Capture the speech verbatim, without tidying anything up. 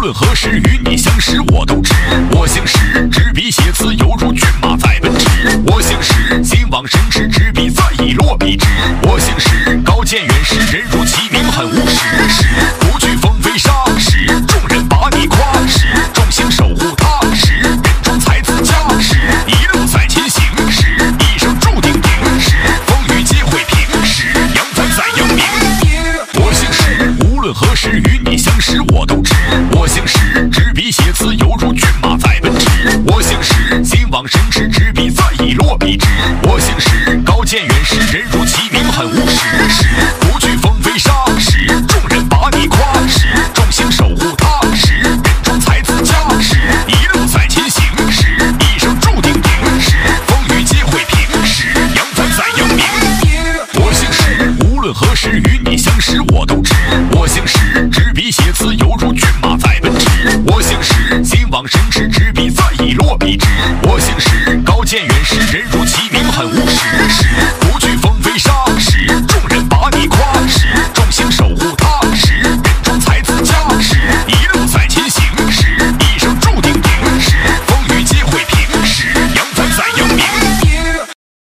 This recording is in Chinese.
论何时与你相识，我都知。我姓石，执笔写词犹如骏马在奔驰。我姓石，心往深池，执笔再以落笔直。我姓石，高见远识，人如其名，很务实。石，不惧风飞沙。石，众人把你夸。石，众星守护他。石，人中才子佳。石，一路在前行。石，一生注定赢。石，风雨皆会平。石，扬帆在扬名。我姓石，无论何时与你相识，我都知。我姓石，执笔写词犹如骏马在奔驰。我姓石，心往深池，执笔再以落笔直。我姓石，高见远识，人如其名，很务实。石，不惧风飞沙。石，众人把你夸。石，众星守护他。石，人中才子佳。石，一路在前行。石，一生注定赢。石，风雨皆会平。石，扬帆在扬名。我姓石，无论何时与你相识，我都知。我姓石，执笔写词犹如骏马在奔驰。我姓石，心往深池，执笔再以落笔直。我姓石，高见远识，人